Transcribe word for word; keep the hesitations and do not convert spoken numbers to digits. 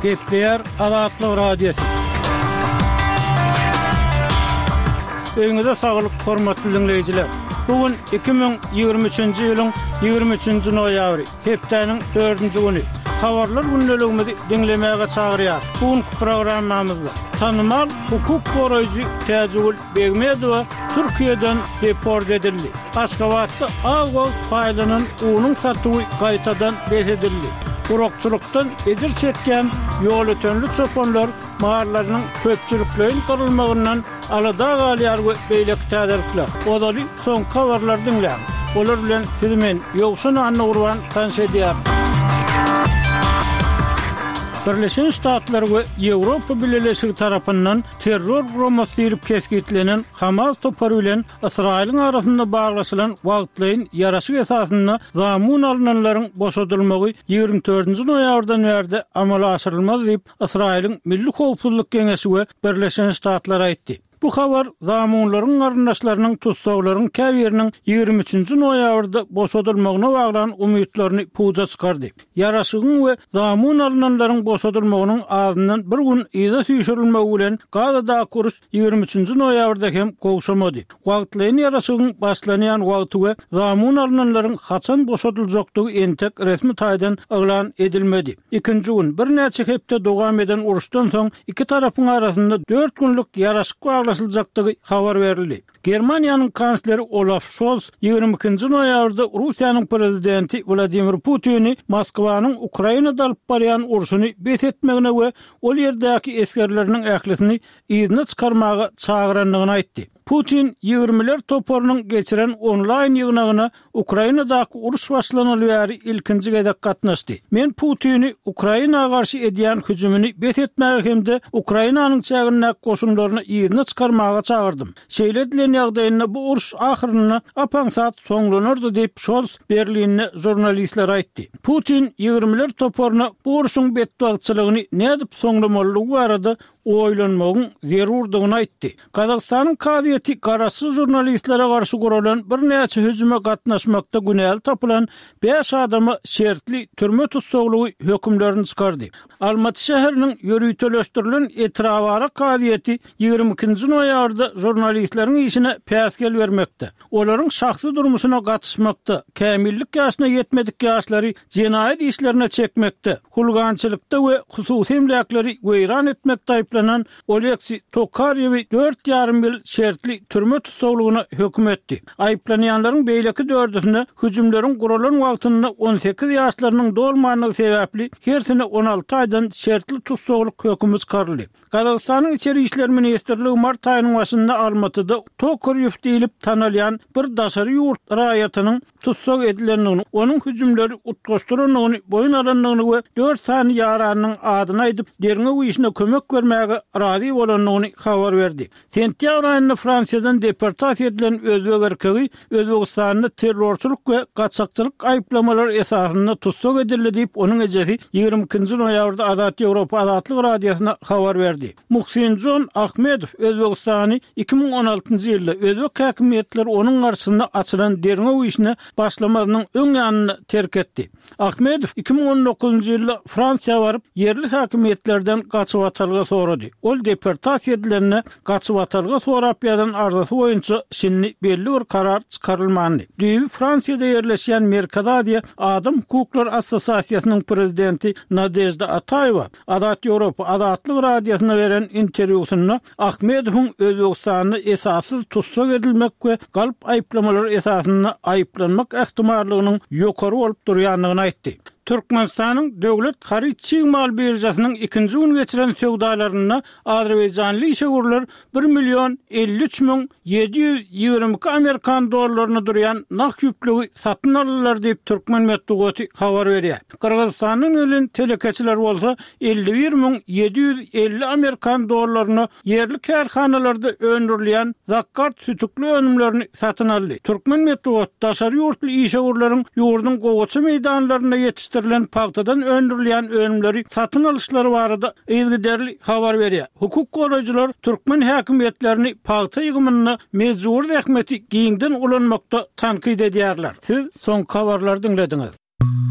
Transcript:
Gepler Azatlyk Radiosu. Öňüňizde saglyk, hormatly dinleýijiler. Bugün iki bin ýygrimi üçinji ýylyň ýygrimi üçinji noýabry, hepdeniň dördünji güni. Habarlar günneligimizi dinlemäge çagyrýar. Bugünkü programmamyzda tanymal hukuk goraýjy Täjegül Begmedowa Türkiýeden deport edildi. Aşgabatda Agol faýlanyň unyň satywy gaýtadan besedildi. Urokçulukdan ejir çekken ýol ötenlik çopanlar mahallarynyň köpçülüklerin gurulmagyndan alada galýar we beýleki täderlikler. Odaly soň habarlar dinlän. Olar bilen sizmen ýogşun anna urwan tanış edýär. Birleşen Ştatlar we Ýewropa Birleşigi tarapyndan terror gurulmasy ýerip keskitlenen Hamas topary bilen Israýlyň arasynda baglaşylan wagtlaýyn ýaraşyk esasynda zamun alynanlaryň boşadylmagy ýygrimi dördünji noýabrdan bäri amala aşyrylmaz diýip Israýlyň Milli Howpsuzlyk Geňeşi we Birleşen Ştatlar aýtdy. Bu habar zamunlaryň garyndaşlarynyň tutsaglaryň käbiriniň ýygrimi üçinji noýabrda boşadylmagyna baglan umytlaryny puja çykardy. Ýaraşygyň we zamun alynanlaryň boşadylmagynyň adyndan bir gün ýyza süýşirilmegi bilen Gazada kuruş ýygrimi üçinji noýabrda hem gowşamady. Wagtlaýyn ýaraşygyň başlanýan wagty we zamun alynanlaryň haçan boşadyljakdygy entek resmi taýdan elan edilmedi. Ikinji gün bir näçe hepde dowam eden uruşdan soň iki tarapyň arasynda dört günlük ýaraşyk baglaşyljakdygy habar berildi. Germaniýanyň kansleri Olaf Scholz ýygrimi ikinji noýabrda Russiýanyň prezidenti Vladimir Putyni Moskwanyň Ukrainada alyp barýan urşuny betetmegine we ol ýerdäki eskerleriniň ählisini ýygyna çykarmaga çagyranlygyny aýtdy. Putin ýygrimiler toparynyň geçiren onlaýn ýygnagyna Ukrainadaky uruş başlanaly bäri ilkinji gezek gatnaşdy. Men Putyni Ukrainaga garşy edýän hüjümini betetmäge hemde Ukrainanyň çägirnäk goşunlaryny ýygyna çykarmaga çagyrdym. Şeýle edilen ýagdaýynda bu uruş ahyryna apaňsat soňlanardy diýip Scholz Berlinne jurnalistler aýtdy. Putin ýygrimiler toparyna bu uruşyň betbagçylygyny nädip soňlamalygy barada oýlanmagyň zerurdygyny aýtdy. Kazakstanyň kadiýeti garaşy jurnalistlere garşy guralan bir näçe hüjüme gatnaşmakda günäli tapylan beş adamy şertli türme tutsaglygy hökümlerini çykardy. Almaty şäheriniň ýörüýteleşdirilen etrabara kadiýeti ýygrimi ikinji noýabrda jurnalistleriň işine päsgel bermekde. Olaryň şahsy durmuşyna gatnaşmakda, kämillik ýaşyna ýetmedik ýaşlary jenaýat işlerine çekmekde, hulgançylykda we hususy emlakleri weýran etmekde aýplanan Oleksiy Tokaryew dört ýarym ýyl şertli türme tutsaglygyna höküm etdi. Aýplanýanlaryň beýleki dördüsine hüjümleriň guralan wagtynda on sekiz ýaşlarynyň dolmanyny sebäpli hersine on alty aýdan şertli tutsaglyk hökümi çykaryldy. Kazakstanyň içeri işler ministrligi mart aýynyň başynda Almatyda Tokaryew diýilip tanalýan bir daşary ýurt raýatynyň tutsag edilenligini, onuň hüjümleri utgaşdyranlygyny, boyun alanlygyny we dört sany ýaranyň adyny aýdyp derine güýüşine kömek bermäge razy bolanlygyny habar berdi. Sentýabr aýynda Fransiýadan deportasiýa edilen özbek erkegi Özbegistanda terrorçuluk we gaçakçylyk aýplamalary esasynda tutsag edildi diýip onuň ejesi ýygrimi ikinji noýabrda Azat Ýewropa Azatlyk Radiosyna habar berdi. Muhsin Jon Ahmedow Özbegistany iki bin on altynjy ýylda özbek häkimetleri onuň garşysynda açylan derine güýüşine başlamagynyň öň ýanyny terk etdi. Ahmedow iki bin on dokuzunjy ýylda Fransiýa baryp yerli häkimetlerden gaçyp atalga sorady. Ol deportasiýa edilenine gaçyp atalga sorap ýadan arzusy boýunça şinni belli bir karar çykarylmandy. Düýbi Fransiýada ýerleşýän Merkadadiýa Adam Hukuklar Assosiasiýasynyň prezidenti Nadejda Ataýewa Azat Ýewropa Azatlyk Radiosyna beren interwýusynda Ahmedowyň Özbegistany esassız tutsag edilmek we galp aýplamalary esasynda aýplanmak ähtimallygynyň ýokary bolup durýanlygyny aýtdy. Türkmenistanyň döwlet haryçyk mal birjasynyň ikinji gün geçiren söwdalaryna Azerbaýjanly işgörler bir million elli üç min yedi ýüz ýygrimi iki Amerikan dollaryny durýan nak ýüplügi satyn alýarlar diýip Türkmen medeniýeti habar berýär. Kyrgyzstanyň ölen telekeçiler bolsa elli bir min yedi ýüz elli Amerikan dollaryny yerli kärhanalarda öndürilýän zakat sütükli önümlerini satyn aldy. Türkmen medeniýeti daşary ýurtly işgörleriň ýurdun gowaçy meýdanlaryna ýetişdi. yetiştirilen paxtadan öndürülen önümleri satın alışları barada ilgiderli habar veriyor. Hukuk korucular Türkmen hakimiyetlerini paxta yığımına mecbur rahmeti giyinden ulanmakta tankid ediyorlar. Siz son haberler dinlediniz.